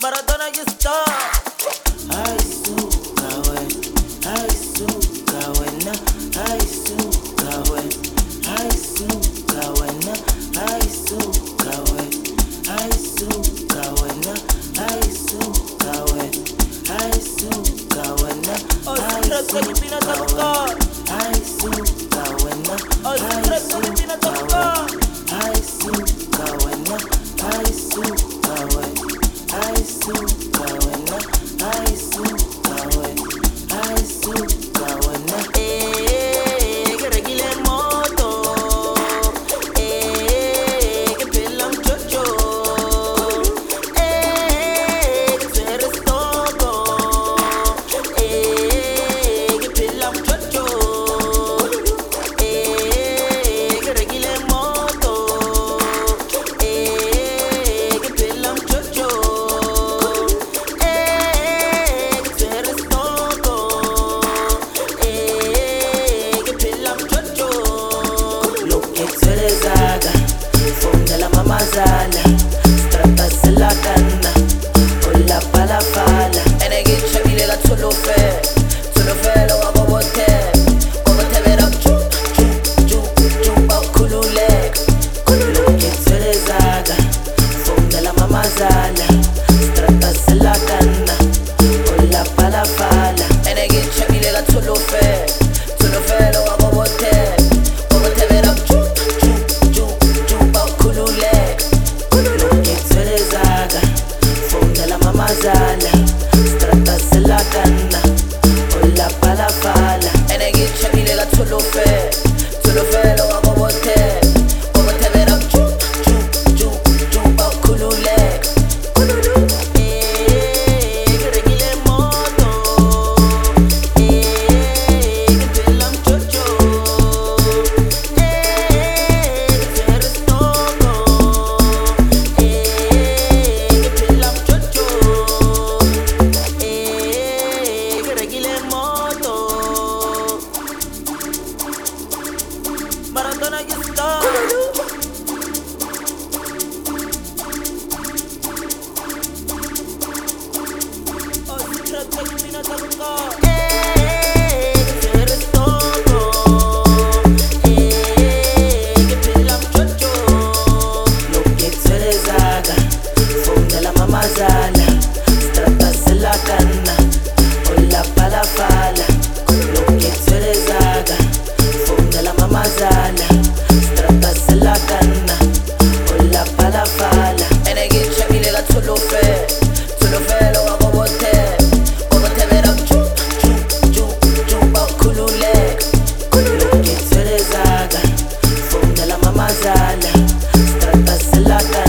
Maradona you stop. Aisuka we, aisuka we na, aisuka we, aisuka we na, aisuka we, aisuka we na, aisuka we, aisuka we na. Oh, secret que you been a tocar. Aisuka we na, oh, secret que you been a tocar. Aisuka we na, aisuka we, aisuka we na, aisuka we, aisuka we na. Que regile moto, que pelan chocho, que tú eres todo, que pelan chocho, que regile moto, que pelan chocho, que tú eres todo, que pelan chocho. Lo que tú eres haga, fonda la mamazala, strappa la canna, con la pala fala. E ne che c'è mi lega tu lo fe lo hago bote, come te verrà giù, pa' culule. Lo che tu eres haga, fonda la mamazala, strappa la canna, con la pala fala. E ne che c'è mi lega tu lo fe lo hago bote, come te verrà giù, pa' culule. Lo che tu eres haga, fonda la mamazala, strappa la canna, con la pala fala. E ne che c'è mi lega tu lo fe lo hago bote, come te verrà giù, pa' culule. Que regile moto, que pelan chocho, que tú eres todo, que pelan chocho, que regile moto. Maradona you stop. Oh, secret que you been a tocar. Que tú eres todo, que pelan chocho. Lo que tú eres haga, fonda la mamazala, strappa la canna, con la pala fala. Lo que tú eres haga, fonda la mamazala, strappa la canna, con la pala fala. E ne che c'è mi lega tu lo fe lo hago bote, come te verrà giù, pa' culule. Lo che tu eres haga, fonda la mamazala, strappa la canna.